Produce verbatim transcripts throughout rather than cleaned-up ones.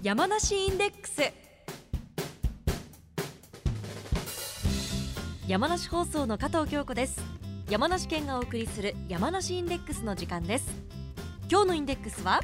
山梨インデックス。山梨放送の加藤京子です。山梨県がお送りする山梨インデックスの時間です。今日のインデックスは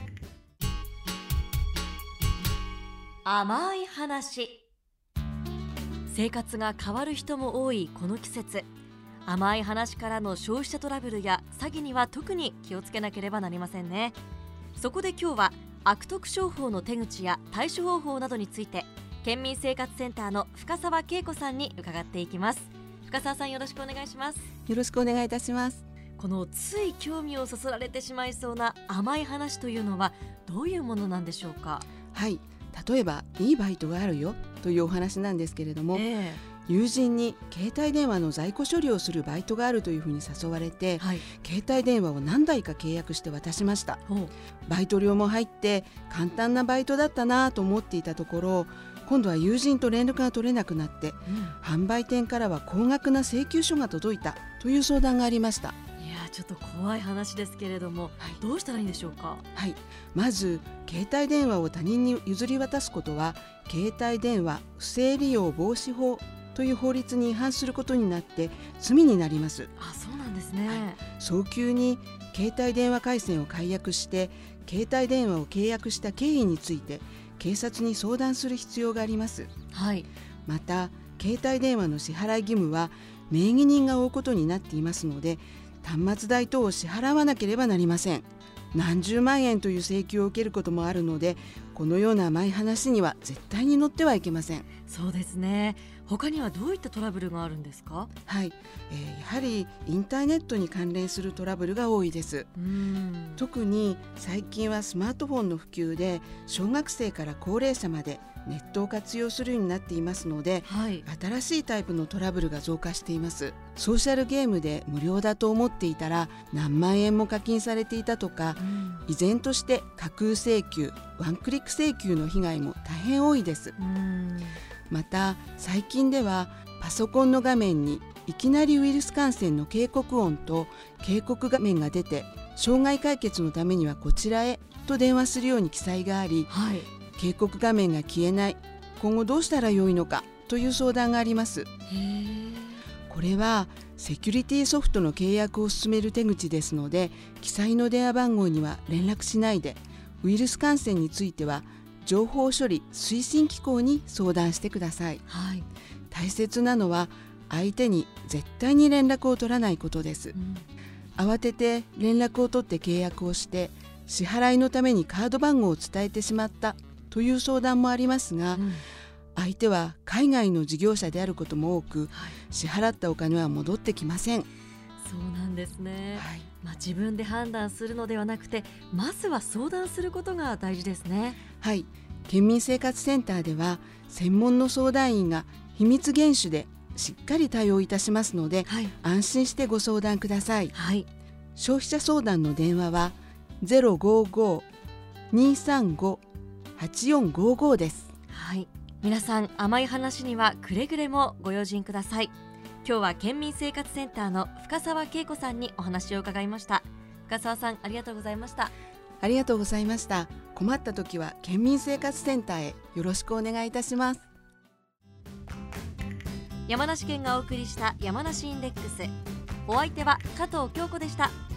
甘い話。生活が変わる人も多いこの季節、甘い話からの消費者トラブルや詐欺には特に気をつけなければなりませんね。そこで今日は悪徳商法の手口や対処方法などについて、県民生活センターの深澤恵子さんに伺っていきます。深澤さん、よろしくお願いします。 よろしくお願いいたします。 このつい興味をそそられてしまいそうな甘い話というのはどういうものなんでしょうか？ はい、例えばいいバイトがあるよというお話なんですけれども、 えー、 友人に携帯電話の在庫処理をするバイトがあるというふうに誘われて、はい、携帯電話を何台か契約して渡しました。バイト料も入って簡単なバイトだったなと思っていたところ、今度は友人と連絡が取れなくなって、うん、販売店からは高額な請求書が届いたという相談がありました。 いや、ちょっと怖い話ですけれども、はい、どうしたらいいんでしょうか？ はい、まず携帯電話を他人に譲り渡すことは携帯電話不正利用防止法という法律に違反することになって罪になります。 あ、そうなんですね。はい、 早急に携帯電話回線を解約して携帯電話を契約した経緯について警察に相談する必要があります。 はい、 また携帯電話の支払い義務は名義人が負うことになっていますので、端末代等を支払わなければなりません。何十万円という請求を受けることもあるので、このような甘い話には絶対に乗ってはいけません。 そうですね。他にはどういったトラブルがあるんですか？ はい、えー、やはりインターネットに関連するトラブルが多いです。 うーん特に最近はスマートフォンの普及で小学生から高齢者までネットを活用するようになっていますので、はい、新しいタイプのトラブルが増加しています。ソーシャルゲームで無料だと思っていたら何万円も課金されていたとか、うん、依然として架空請求、ワンクリック請求の被害も大変多いです。うんまた最近ではパソコンの画面にいきなりウイルス感染の警告音と警告画面が出て、障害解決のためにはこちらへと電話するように記載があり、はい、警告画面が消えない、今後どうしたらよいのかという相談があります。へー。これはセキュリティソフトの契約を進める手口ですので、記載の電話番号には連絡しないで、ウイルス感染については情報処理推進機構に相談してください。はい、大切なのは相手に絶対に連絡を取らないことです。うん、慌てて連絡を取って契約をして支払いのためにカード番号を伝えてしまったという相談もありますが、うん、相手は海外の事業者であることも多く、はい、支払ったお金は戻ってきません。 そうなんですね。 はい、 まあ、自分で判断するのではなくて、まずは相談することが大事ですね。 はい、県民生活センターでは専門の相談員が秘密厳守でしっかり対応いたしますので、はい、安心してご相談ください。はい、消費者相談の電話は ゼロごーごーにーさんごーはちよんごーごー です。 はい、皆さん甘い話にはくれぐれもご用心ください。今日は県民生活センターの深澤恵子さんにお話を伺いました。深澤さん、ありがとうございました。 ありがとうございました。困った時は県民生活センターへよろしくお願いいたします。 山梨県がお送りした山梨インデックス。お相手は加藤京子でした。